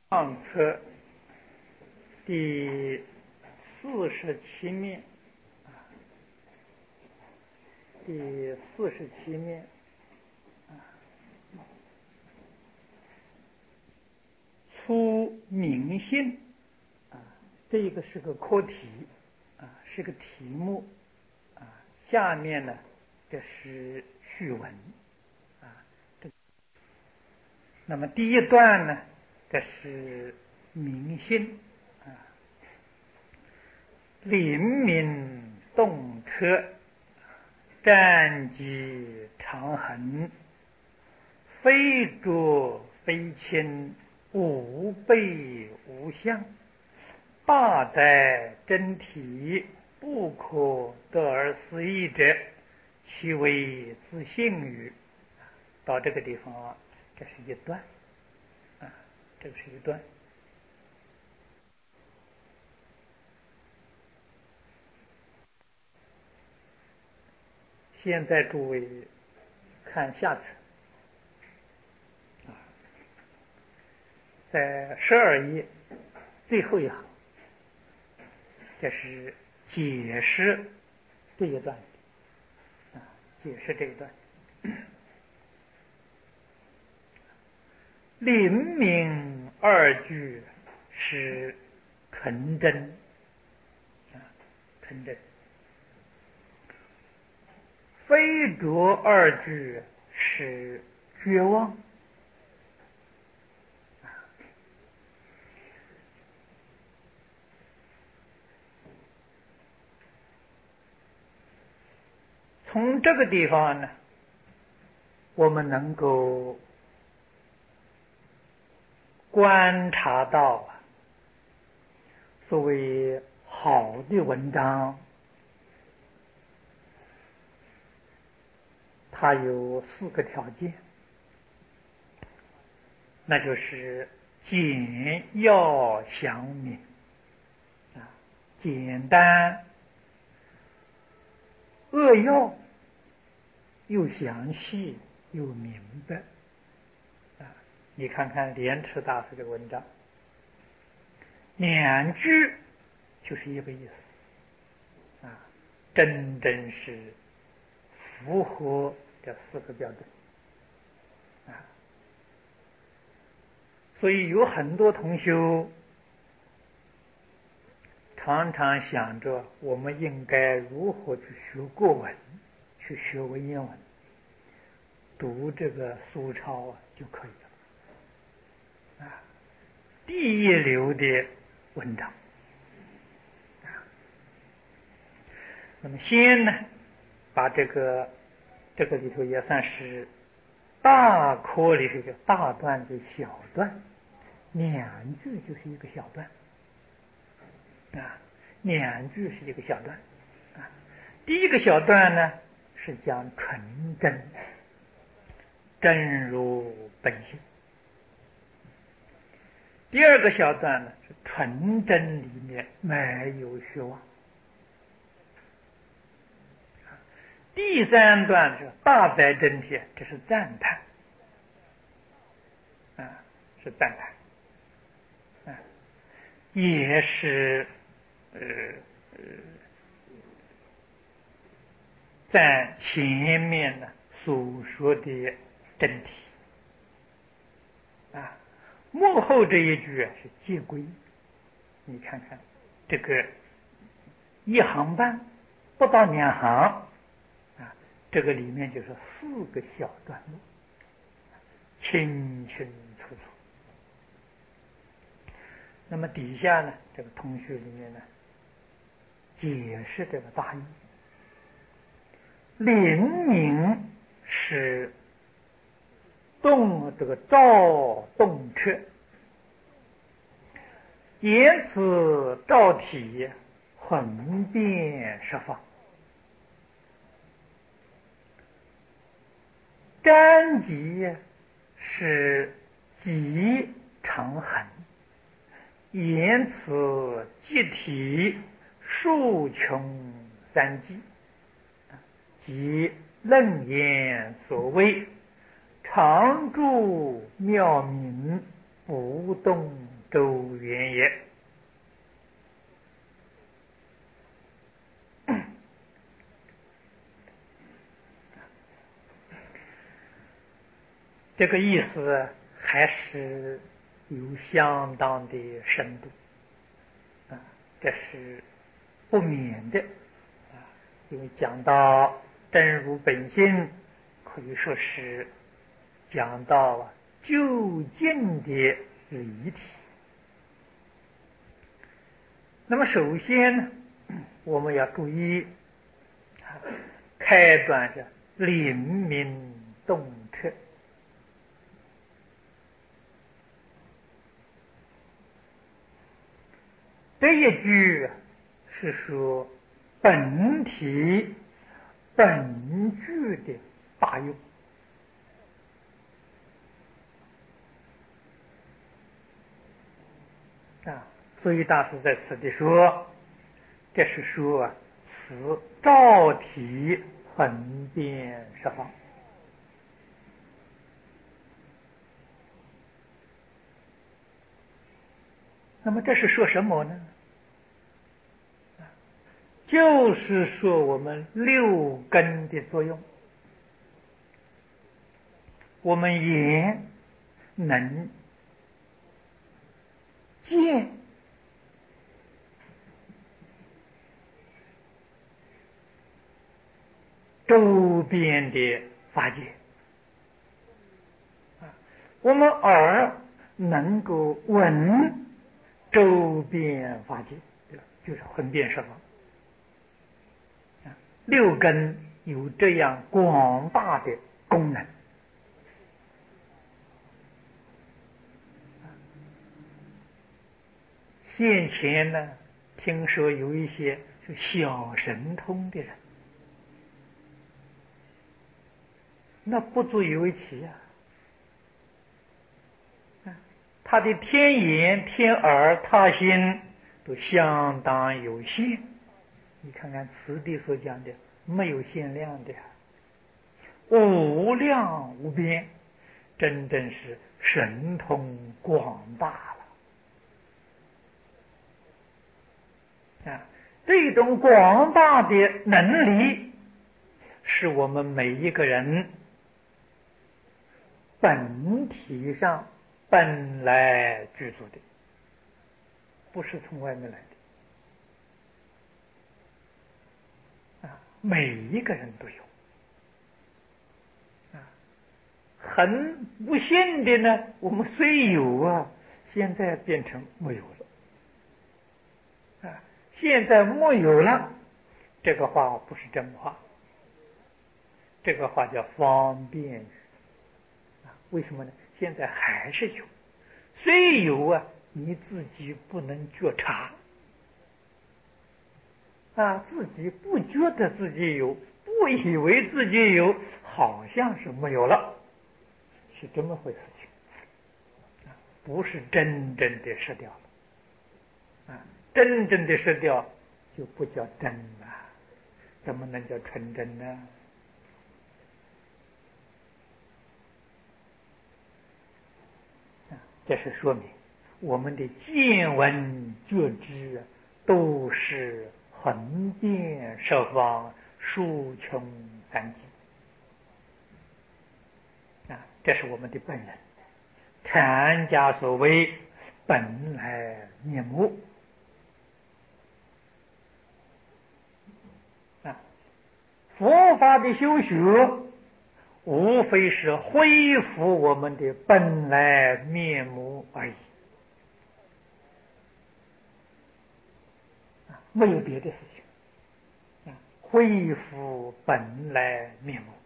上册第47面，第47面，出明性这一个是个课题是个题目下面呢这是序文那么第一段呢，这是明性灵明动彻，战机长衡，非浊非清，无备无相，大在真体，不可得而思议者，其为自性语。到这个地方这是一段这个是一段。现在诸位看下册在12页最后一行，这是解释这一段解释这一段。灵明二句是纯真纯真，非浊二句是绝望从这个地方呢，我们能够观察到所谓好的文章，它有4个条件，那就是简要详明简单扼要，又详细又明白你看看莲池大师的文章，2句就是一个意思真正是符合这4个标准所以有很多同修常常想着我们应该如何去学国文，去学文言文，读这个苏超就可以了第一流的文章那么先呢，把这个里头也算是大课里头的大段的小段，2句就是一个小段2句是一个小段第一个小段呢是讲纯真，真如本性。第二个小段呢是纯真里面没有虚妄。第3段是大在真体，这是赞叹是赞叹也是在前面呢所说的真体幕后这一句是戒归。你看看这个1行半不到2行这个里面就是4个小段落，清清楚楚。那么底下呢，这个通序里面呢，解释这个大意。灵明是这个照动彻，言辞照体，混变十方。占集是极长衡，言辞集体，数穷三际，即楞严所谓常住妙明，不动周圆也。这个意思还是有相当的深度这是不免的因为讲到真如本性，可以说是讲到究竟的离体。那么首先呢，我们要注意开端是灵明洞彻。这一句是说本体本具的大用所以大师在此地说，这是说此照体横遍十方。那么这是说什么呢？就是说我们六根的作用。我们眼能见周边的法界我们耳能够闻周边法界，就是横遍十方。六根有这样广大的功能。先前呢，听说有一些是小神通的人，那不足以为奇他的天眼、天耳、他心都相当有限。你看看此地所讲的，没有限量的，无量无边，真正是神通广大了这种广大的能力，是我们每一个人本体上本来具足的，不是从外面来的每一个人都有很不幸的呢，我们虽有现在变成没有了现在没有了，这个话不是真话，这个话叫方便语为什么呢？现在还是有，虽有你自己不能觉察自己不觉得自己有，不以为自己有，好像是没有了，是这么回事情不是真正的失掉了真正的失掉就不叫真了，怎么能叫纯真呢？这是说明我们的见闻觉知都是横遍十方，疏穷三际这是我们的本人。禅家所谓本来面目佛法的修学无非是恢复我们的本来面目而已没有别的事情恢复本来面目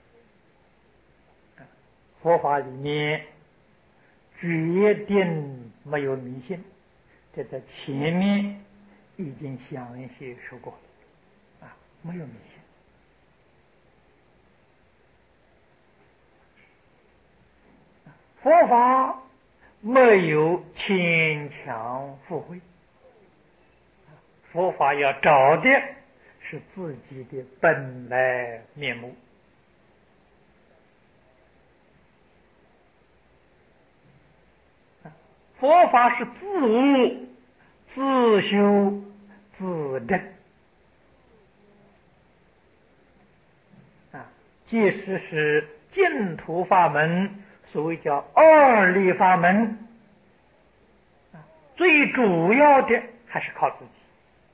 佛法里面决定没有迷信，这在前面已经详细说过了没有迷信佛法没有牵强附会佛法要找的是自己的本来面目佛法是自悟、自修、自证即使是净土法门，所谓叫二力法门最主要的还是靠自己。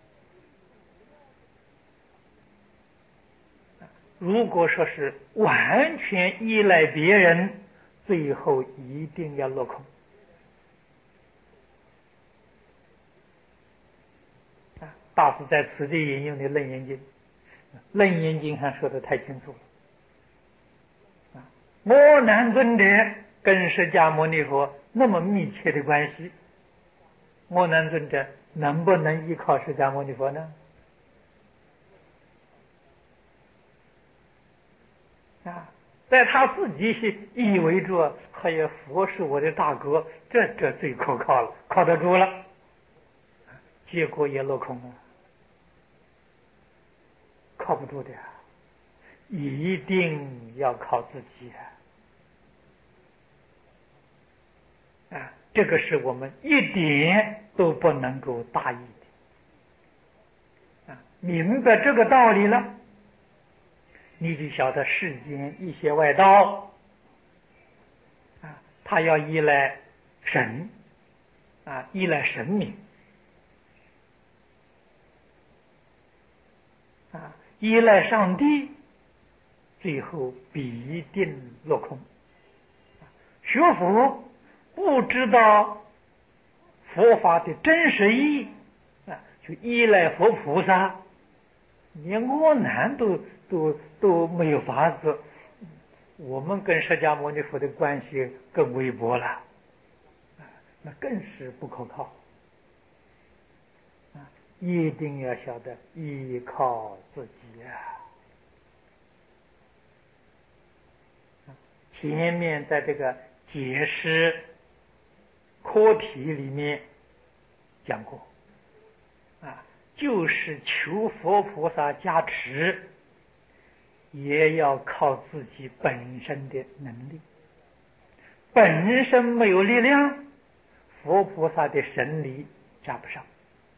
如果说是完全依赖别人，最后一定要落空。大师在此地引用的《楞严经》，《楞严经》上说的太清楚了。阿难尊者跟释迦牟尼佛那么密切的关系，阿难尊者能不能依靠释迦牟尼佛呢？在他自己是以为着，哎呀，佛是我的大哥，这最可靠了，靠得住了，结果也落空了，靠不住的一定要靠自己这个是我们一点都不能够大意的明白这个道理了，你就晓得世间一些外道他要依赖神依赖神明依赖上帝，最后必定落空。学佛不知道佛法的真实意义就依赖佛菩萨，连阿难都没有法子，我们跟释迦牟尼佛的关系更微薄了，那更是不可靠一定要晓得依靠自己前面在这个解释课题里面讲过就是求佛菩萨加持，也要靠自己本身的能力，本身没有力量，佛菩萨的神力加不上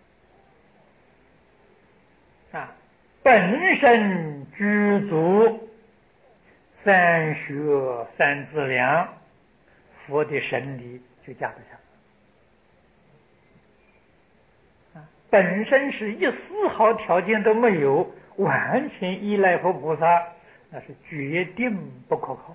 本身具足三学三资粮，佛的神力就加得上本身是一丝毫条件都没有，完全依赖佛菩萨，那是决定不可靠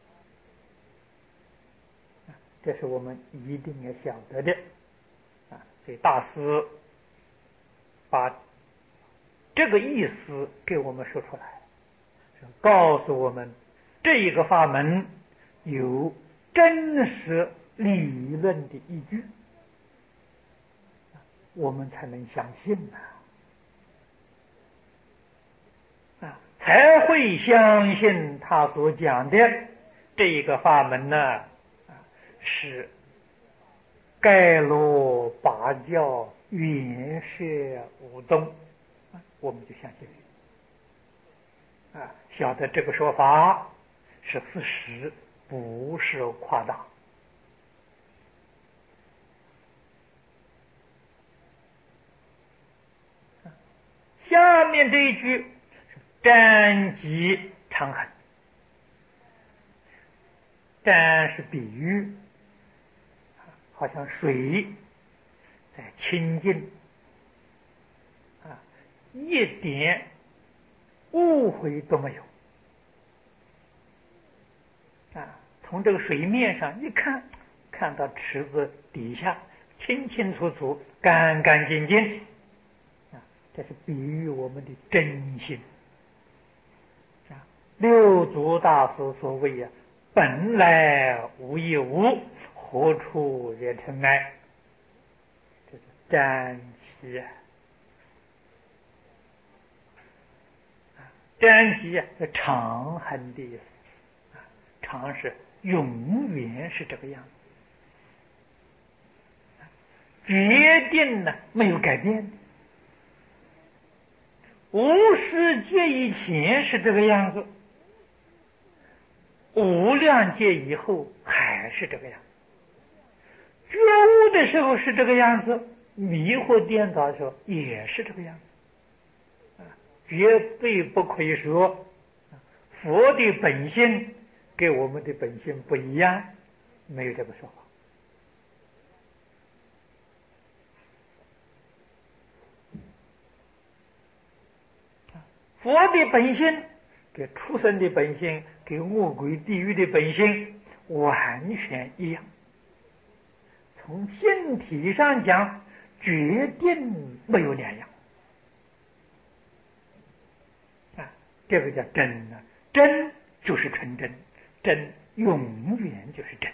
这是我们一定要晓得的所以大师把这个意思给我们说出来，告诉我们这一个法门有真实理论的依据，我们才能相信才会相信他所讲的这一个法门呢是盖罗八教原摄五宗我们就相信晓得这个说法是事实，不是夸大下面这一句瞻极常恒，瞻是比喻，好像水在清净一点误会都没有从这个水面上一看，看到池子底下清清楚楚干干净净这是比喻我们的真心六祖大师所谓本来无一物，何处惹尘埃，这是瞻极瞻极是长恒的意思常是永远是这个样子决定没有改变无始劫以前是这个样子，无量劫以后还是这个样子， 觉悟的时候是这个样子，迷惑颠倒的时候也是这个样子，绝对不可以说佛的本性跟我们的本性不一样，没有这个说法。佛的本性跟畜生的本性跟恶鬼地狱的本性完全一样，从性体上讲决定没有两样这个叫真真就是纯真，真永远就是真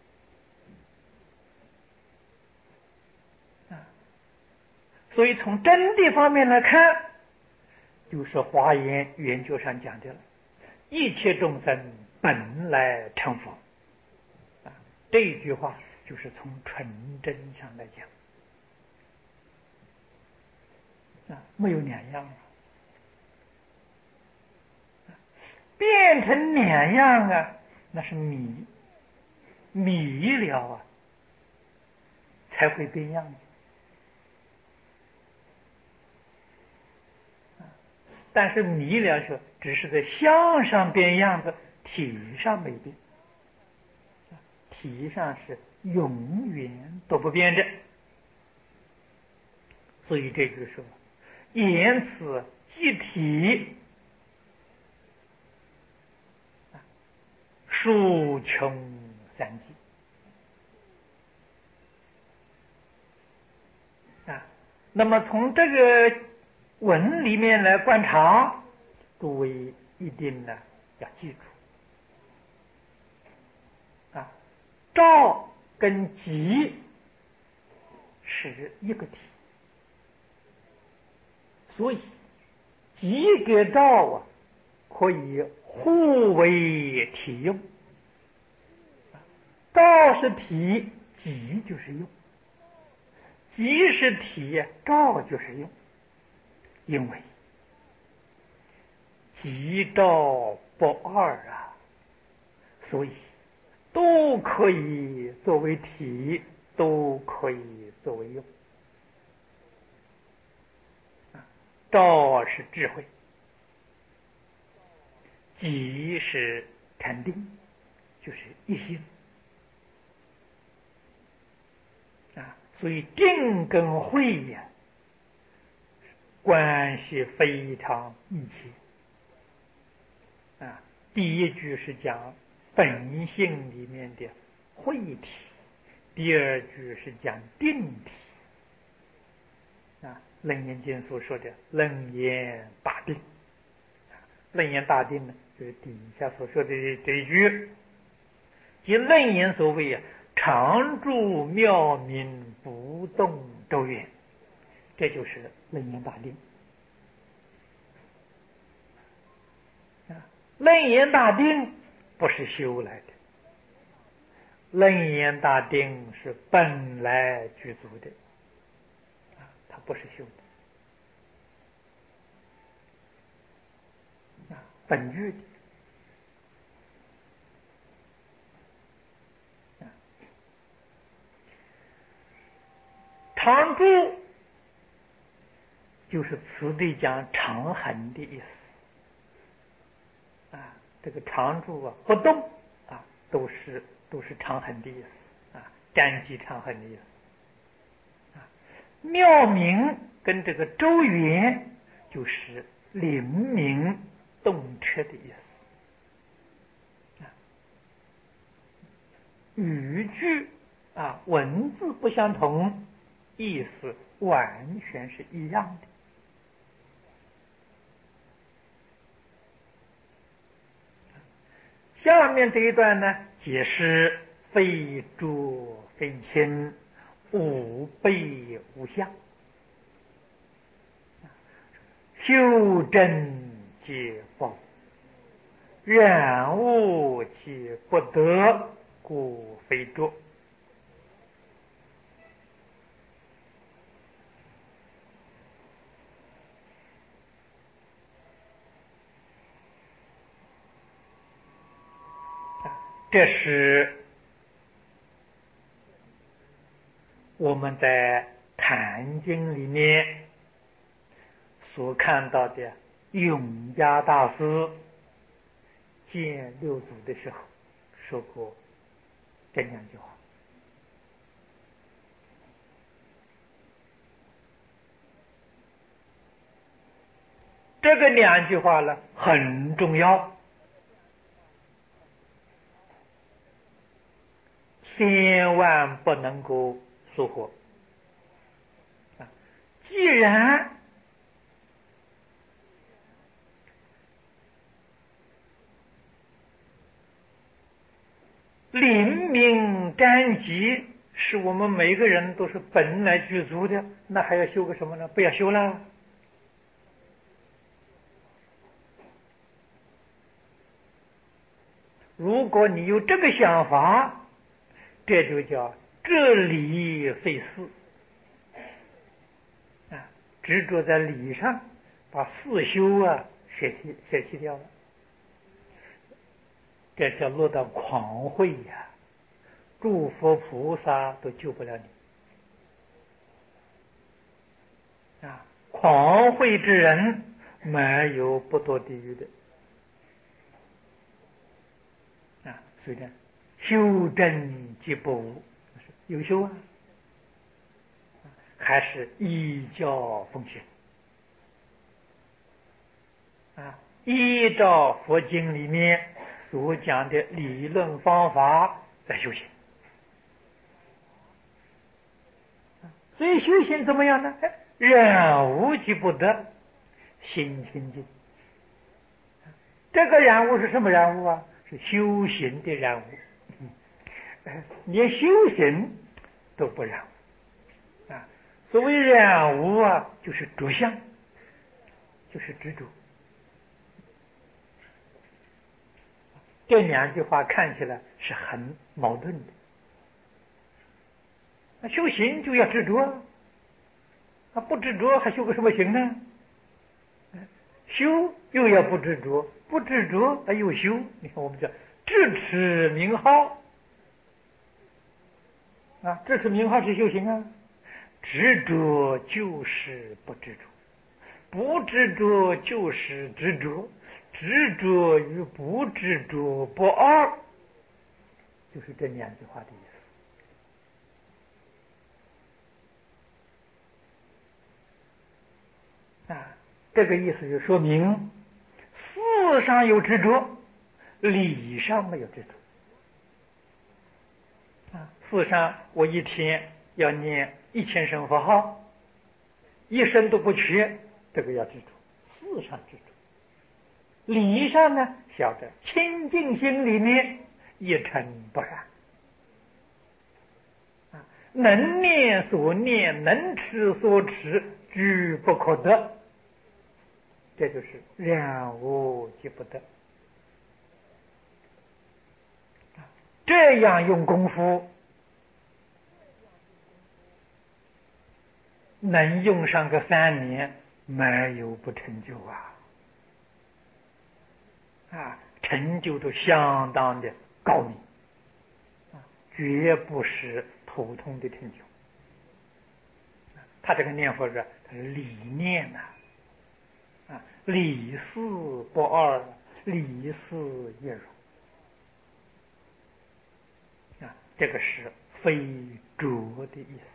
所以从真的方面来看，就是华严研究上讲的了，一切众生本来成佛这一句话就是从纯真上来讲没有两样变成两样那是迷了才会变样子。但是迷了说，只是在相上变样子，体上没变，体上是永远都不变的。所以这句说，言辞即体，数穷三际那么从这个文里面来观察，诸位一定呢要记住照跟即是一个体，所以即跟照可以互为体用。照是体，即就是用；即是体，照就是用。因为即照不二所以都可以作为体，都可以作为用。照是智慧，即是禅定，就是一心所以定跟慧关系非常密切第一句是讲本性里面的慧体，第二句是讲定体楞严经所说的楞严大定楞严大定呢，就是底下所说的这一句，即楞严所谓常住妙明不动周圆，这就是楞严大定楞严大定不是修来的，楞严大定是本来具足的它不是修的本具的常住就是此地讲常恒的意思这个常住不动都是常恒的意思占据常恒的意思妙明跟这个周圆就是灵明动彻的意思语句文字不相同，意思完全是一样的下面这一段呢，解释非诸非亲，无悲无相，修真皆报，染物皆不得，故非诸。这是我们在坛经里面所看到的永嘉大师见六祖的时候说过这两句话。这个两句话呢很重要，千万不能够疏忽。既然灵明瞻极是我们每个人都是本来具足的，那还要修个什么呢？不要修了。如果你有这个想法，这就叫执理废事啊！执着在理上，把事修舍弃掉了，这叫落到狂慧呀！诸佛菩萨都救不了你啊！狂慧之人没有不堕地狱的。所以呢，修正即不无，有修啊，还是依教奉行啊，依照佛经里面所讲的理论方法来修行。所以修行怎么样呢？染污即不得，心清净。这个染污是什么染污啊？是修行的染污。连修行都不染污啊！所谓染污啊，就是着相，就是执着。这两句话看起来是很矛盾的。那修行就要执着，不执着还修个什么行呢？修又要不执着，不执着又修。你看我们叫智持名号啊，智持名号是修行啊。执着就是不执着，不执着就是执着，执着与不执着不二，就是这两句话的意思啊。这个意思就说明事上有执着，理上没有执着啊。事上我一天要念1000声佛号，一声都不缺，这个要执着，事上执着。理上呢，晓得清净心里面一尘不染啊，能念所念，能持所持，俱不可得。这就是染污即不得。这样用功夫，能用上个3年，没有不成就啊！成就都相当的高明绝不是普通的成就。他这个念佛是，他是理念理事不二，理事一如这个是非着的意思。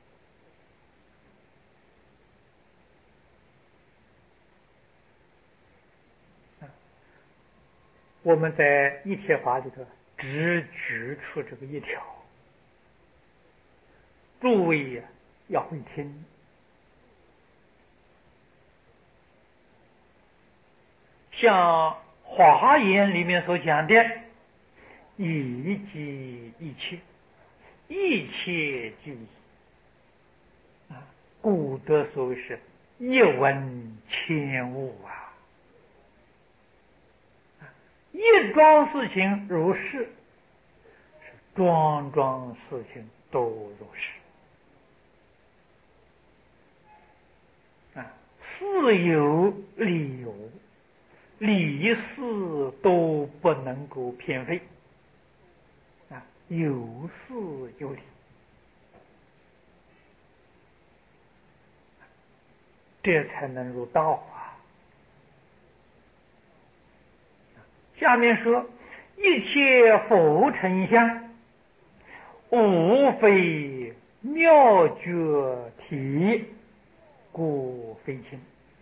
我们在一切法里头只举出这个一条，诸位要会听。像华严里面所讲的一即一切，一切即故得所谓是一闻千悟一桩事情如是，桩桩事情都如是事有理有，理事都不能够偏废有事有理这才能入道啊。下面说，一切佛尘相，无非妙觉体，故非亲。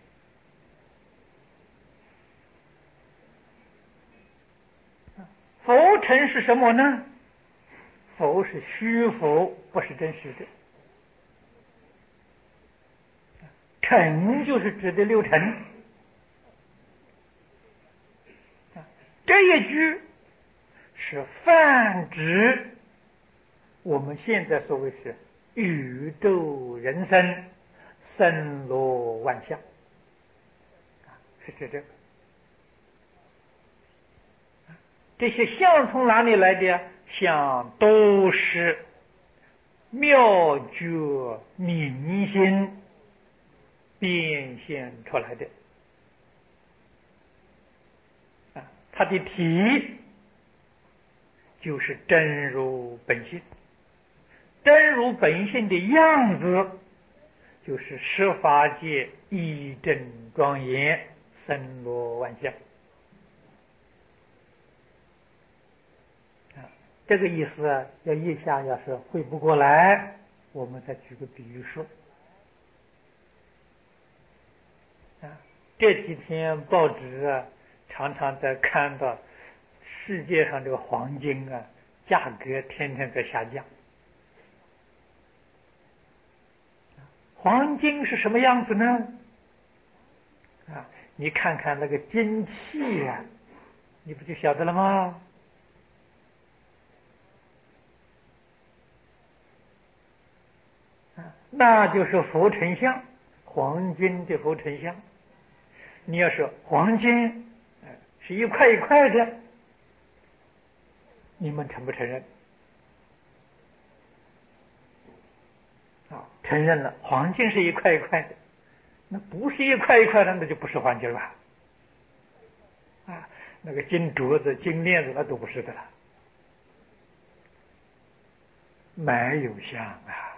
佛尘是什么呢？佛是虚佛，不是真实的。尘就是指的六尘。这一句是泛指我们现在所谓是宇宙人生森罗万象，是指这个。这些相从哪里来的呀？相都是妙觉明心变现出来的。它的体就是真如本性，真如本性的样子就是十法界一真庄严森罗万象。这个意思啊，一下要是会不过来，我们再举个比喻说。这几天报纸啊，常常在看到世界上这个黄金啊，价格天天在下降。黄金是什么样子呢？你看看那个金器啊，你不就晓得了吗？那就是佛尘相，黄金的佛尘相。你要说黄金是一块一块的，你们承不承认？承认了，黄金是一块一块的，那不是一块一块的，那就不是黄金了。那个金镯子、金链子，那都不是的了，没有相啊。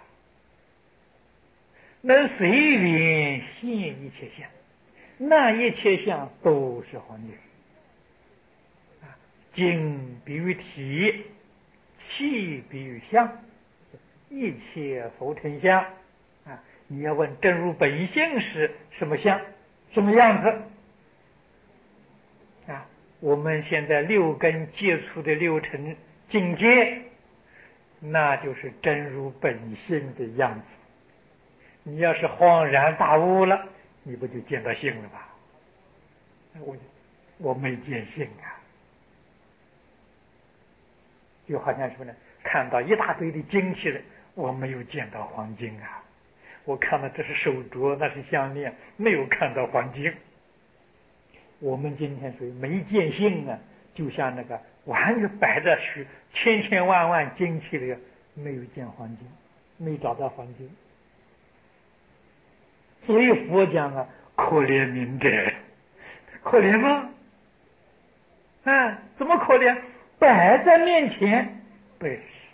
能随缘现一切相，那一切相都是黄金。金比喻体，气比喻相，一切佛尘相你要问真如本性是什么相，什么样子我们现在六根接触的六尘境界，那就是真如本性的样子。你要是恍然大悟了，你不就见到性了吧？我没见性就好像什么呢？看到一大堆的金器了，我没有见到黄金我看到这是手镯，那是项链，没有看到黄金。我们今天属于没见性就像那个完全摆着千千万万金器里，没有见黄金，没找到黄金。所以佛讲可怜悯者，可怜吗？怎么可怜？摆在面前不认识。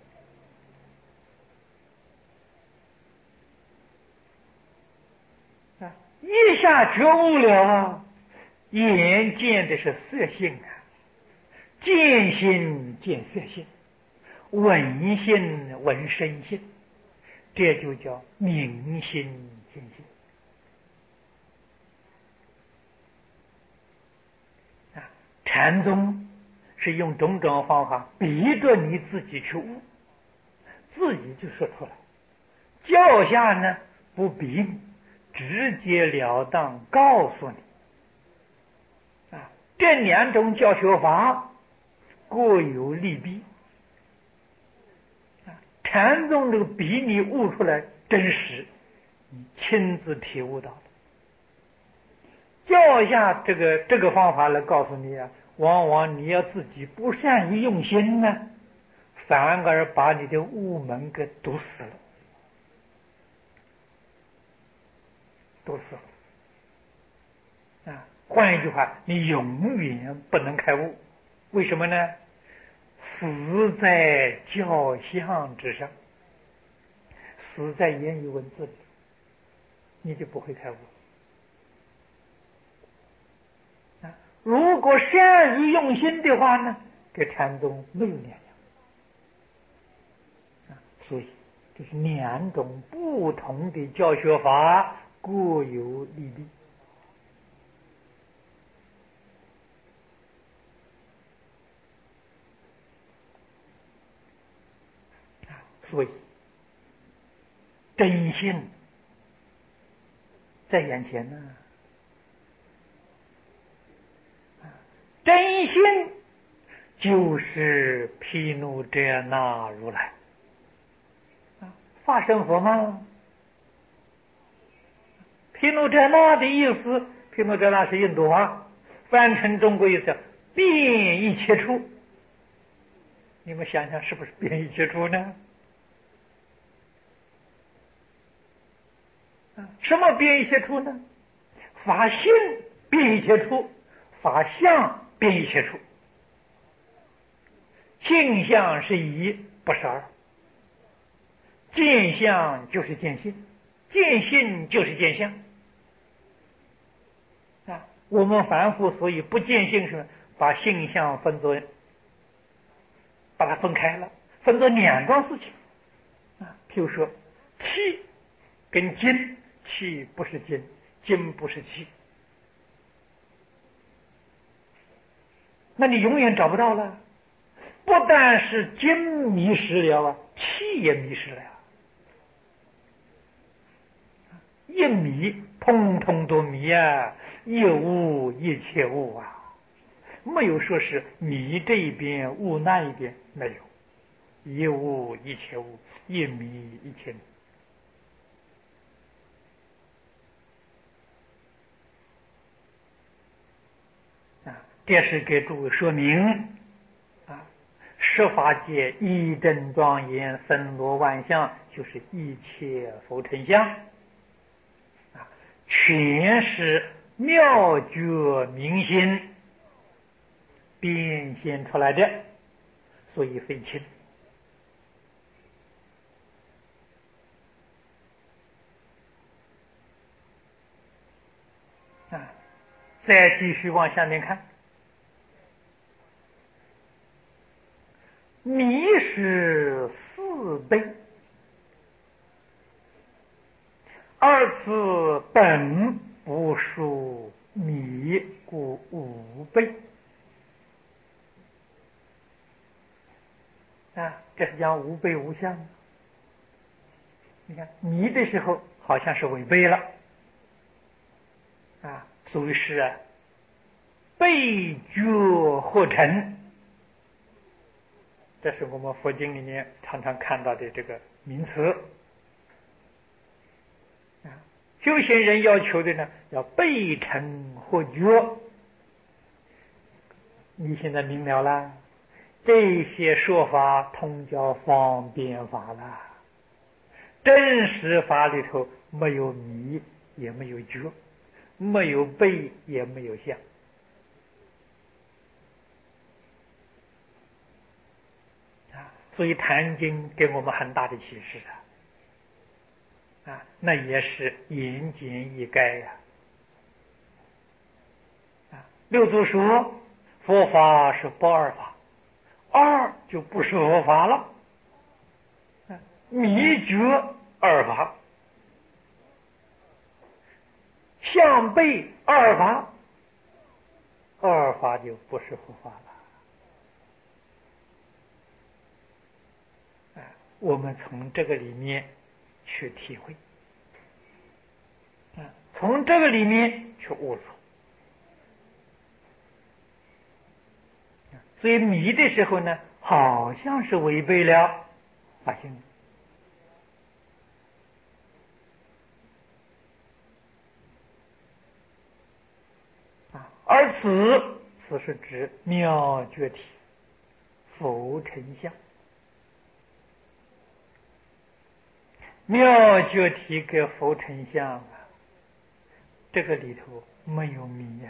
一下觉悟了眼见的是色性见心见色性，闻心闻声性，这就叫明心见性禅宗是用种种方法逼着你自己去悟，自己就说出来。教下呢不逼你，直截了当告诉你这两种教学法各有利弊禅宗这个逼你悟出来真实，你亲自体悟到了。教下这个方法来告诉你往往你要自己不善于用心反而把你的悟门给堵死了，堵死了换一句话，你永远不能开悟。为什么呢？死在教相之上，死在言语文字里你就不会开悟。如果善于用心的话呢，这禅宗没有两样。所以这是两种不同的教学法，各有利弊。所以真心在眼前呢。真心就是毗卢遮那如来。法身佛吗？毗卢遮那的意思，毗卢遮那是印度话，翻成中国意思遍一切处。你们想想，是不是遍一切处呢？什么遍一切处呢？法性遍一切处，法相遍一切处。性相是一，不是二。见相就是见性，见性就是见相。我们凡夫所以不见性是把性相分作，把它分开了，分作两桩事情。譬如说气跟精，气不是精，精不是气，那你永远找不到了。不但是精迷失了气也迷失了一迷通通都迷一悟一切悟没有说是迷这一边悟那一边，没有，一悟一切悟，一迷一切迷。这是给诸位说明十法界一真庄严，森罗万象，就是一切佛尘相全是妙觉明心变现出来的，所以非轻。再继续往下面看，迷是四悲，二次本不属迷，故五悲。这是讲无悲无相。你看迷的时候好像是违背了所以是被觉合成。这是我们佛经里面常常看到的这个名词修行人要求的呢，要被成或觉。你现在明了了，这些说法通叫方便法了。真实法里头没有迷，也没有觉，没有被，也没有相。所以《坛经》给我们很大的启示那也是言简意赅六祖说佛法是不二法，二就不是佛法了。迷觉二法，相背二法，二法就不是佛法了。我们从这个里面去体会从这个里面去悟出。所以迷的时候呢，好像是违背了法性而此是指妙觉体佛尘相。妙觉体跟佛尘相这个里头没有迷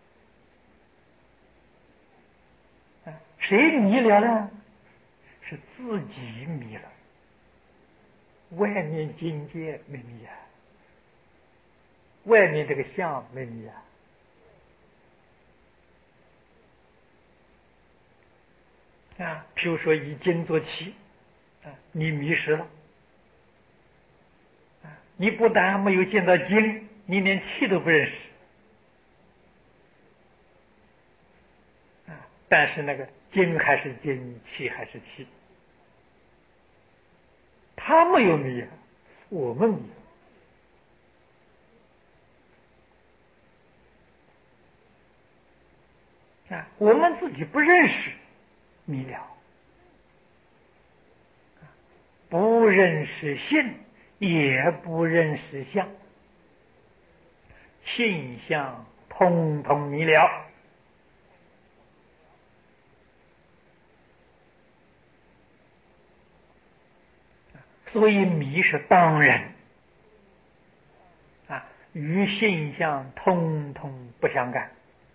谁迷了呢？是自己迷了，外面境界没迷外面这个相没迷譬如说以金做旗你迷失了你不但没有见到金，你连气都不认识但是那个金还是金，气还是气，他没有迷我们迷我们自己不认识迷了，不认识性，也不认识相，性相通通迷了。所以迷是当然与性相通通不相干。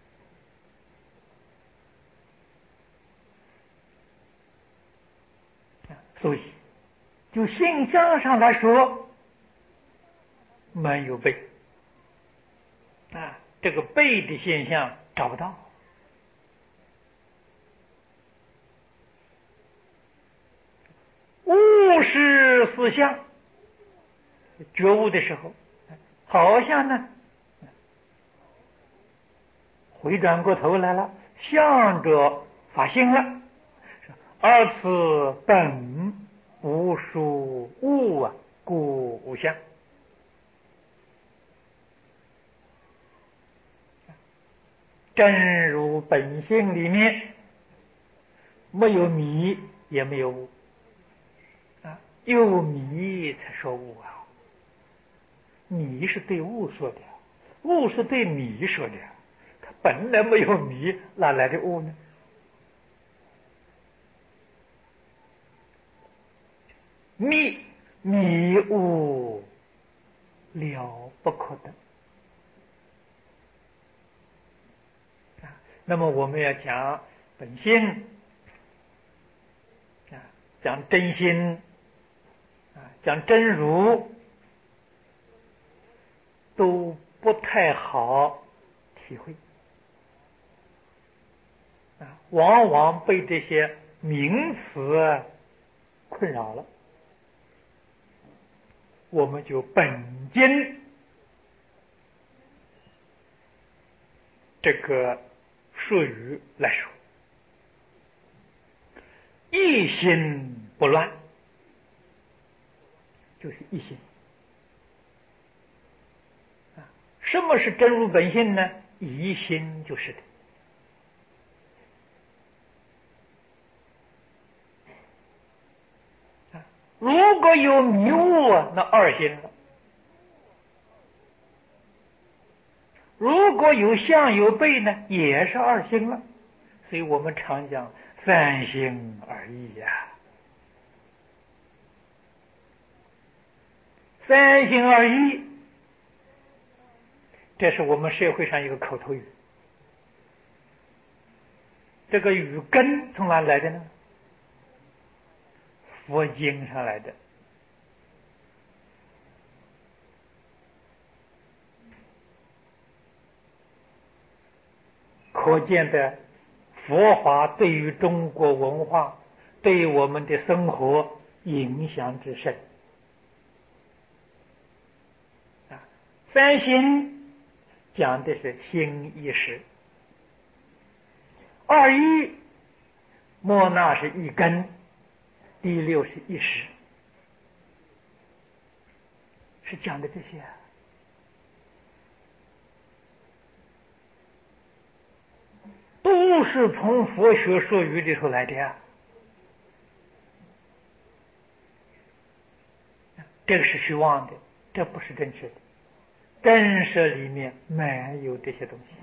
所以就性相上来说没有背这个背的现象找不到。物是思相，觉悟的时候好像呢回转过头来了，向着发性了，而此本不属物故无相。真如本性里面没有迷也没有物有迷才说物迷是对物说的，物是对迷说的，它本来没有迷，哪来的物呢？迷物了不可得那么我们要讲本性讲真心讲真如都不太好体会往往被这些名词困扰了。我们就本经这个术语来说，一心不乱，就是一心什么是真如本性呢？一心就是的。如果有迷雾那二心了；如果有相有背呢，也是二心了。所以我们常讲三心二意三心二意，这是我们社会上一个口头语。这个语根从哪来的呢？佛经上来的。可见的佛法对于中国文化，对于我们的生活影响之深三心讲的是心一识，二意莫那是一根，第六是一识，是讲的这些都是从佛学术语里头来的这个是虚妄的，这不是真实的。真实里面没有这些东西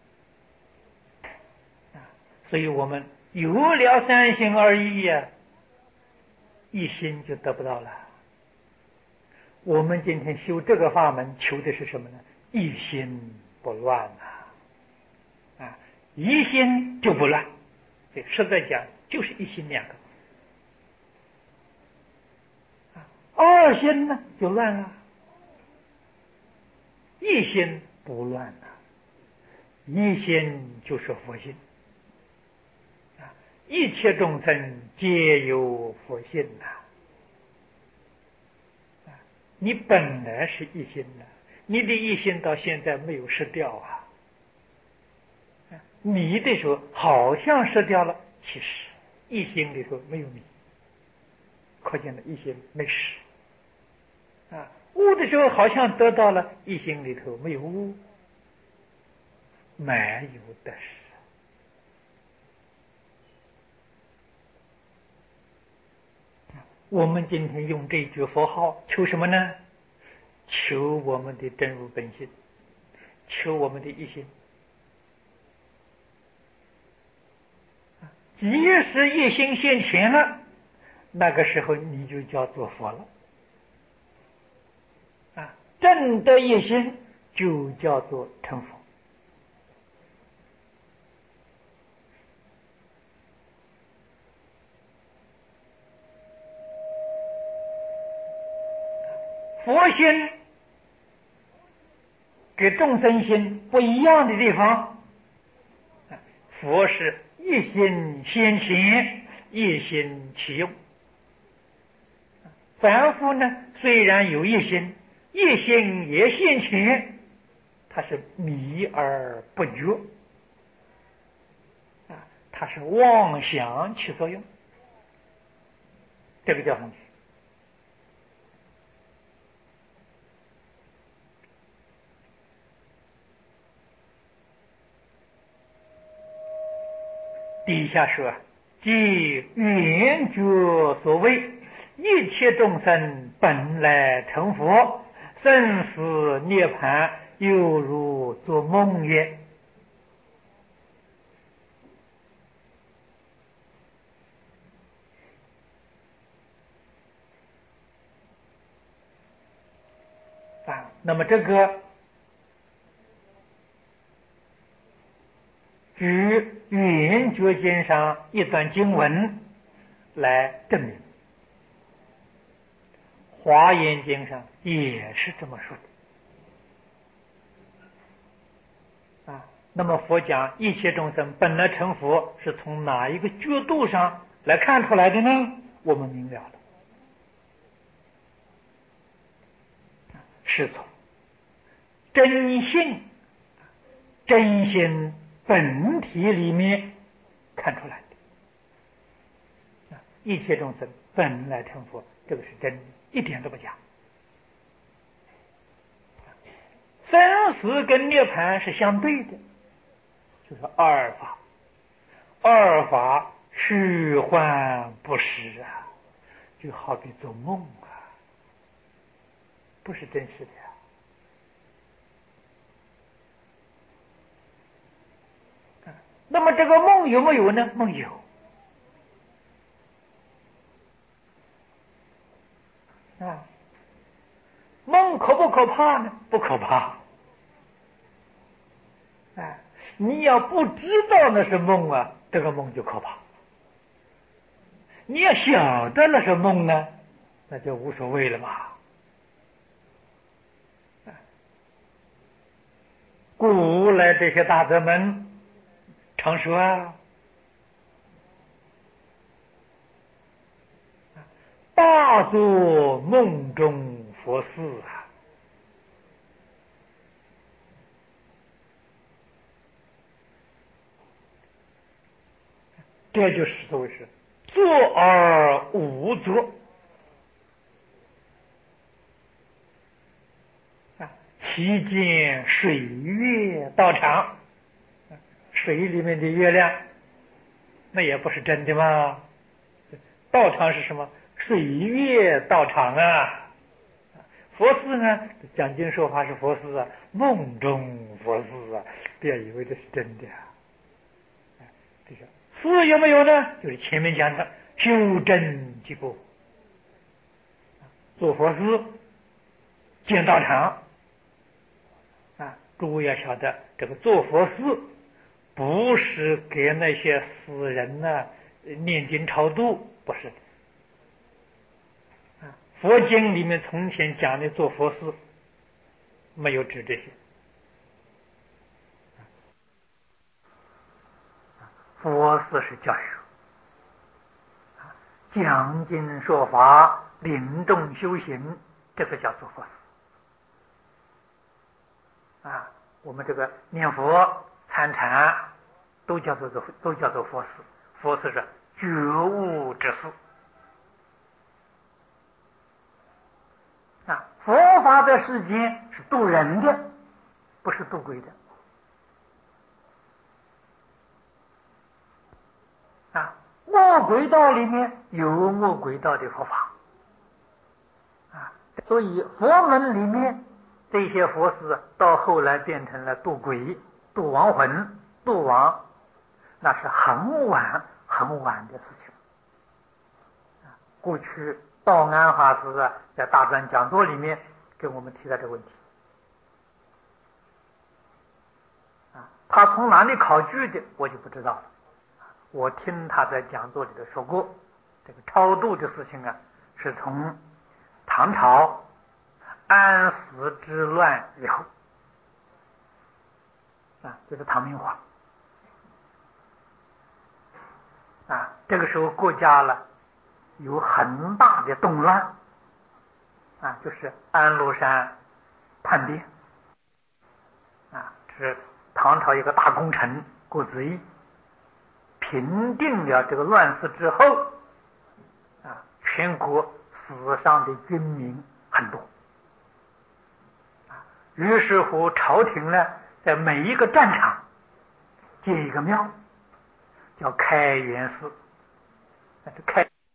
所以我们有了三心二意一心就得不到了。我们今天修这个法门，求的是什么呢？一心不乱一心就不乱，所以实在讲就是一心两个二心呢就乱了一心不乱呐，一心就是佛性啊，一切众生皆有佛性呐。你本来是一心的，你的一心到现在没有失掉啊。迷的时候好像失掉了，其实一心里头没有迷，可见了一心没失啊。悟的时候好像得到了，一心里头没有悟，没有得失。我们今天用这一句佛号求什么呢？求我们的真如本性，求我们的一心。即使一心现前了，那个时候你就叫做佛了啊！正得一心就叫做成佛。佛心跟众生心不一样的地方，佛是一心现前，一心起用。凡夫呢，虽然有一心，一心也现前，他是迷而不觉啊，他是妄想起作用，这个叫上去。底下说，即圆觉所谓，一切众生本来成佛，生死涅槃犹如做梦也。啊，那么这个举圆觉经上一段经文来证明，华严经上也是这么说的啊。那么佛讲一切众生本来成佛，是从哪一个角度上来看出来的呢？我们明了了，是从真性、真心本体里面看出来的。一切众生本来成佛，这个是真的，一点都不假。生死跟涅槃是相对的，就是二法，二法虚幻不实啊，就好比做梦啊，不是真实的呀。那么这个梦有没有呢？梦有啊。梦可不可怕呢？不可怕。哎，你要不知道那是梦啊，这个梦就可怕。你要晓得那是梦呢，那就无所谓了嘛。古来这些大德们常说啊，大做梦中佛事啊。这就是所谓是坐而无作啊，其间水月道场，水里面的月亮，那也不是真的嘛。道场是什么？水月道场啊。佛寺呢，讲经说法是佛寺啊，梦中佛寺啊，不要以为这是真的啊。这个寺有没有呢？就是前面讲的修真几步，做佛寺，建道场啊。诸位要晓得，这个做佛寺不是给那些死人呢念经超度，不是的。佛经里面从前讲的做佛寺没有指这些。佛寺是教学，讲经说法、领众修行，这个叫做佛寺。我们这个念佛、参禅，都叫做佛寺。佛寺是觉悟之寺。佛法在世间是度人的，不是度鬼的。魔鬼道里面有魔鬼道的佛法，所以佛门里面这些佛寺到后来变成了度鬼、度亡魂、度亡，那是很晚很晚的事情。过去道安法师在大专讲座里面给我们提到这个问题。他从哪里考据的我就不知道了。我听他在讲座里头说过，这个超度的事情是从唐朝安史之乱以后，就是唐明皇这个时候国家有很大的动乱就是安禄山叛变是唐朝一个大功臣郭子仪平定了这个乱世之后全国死伤的军民很多于是乎朝廷呢在每一个战场建一个庙，叫开元寺。开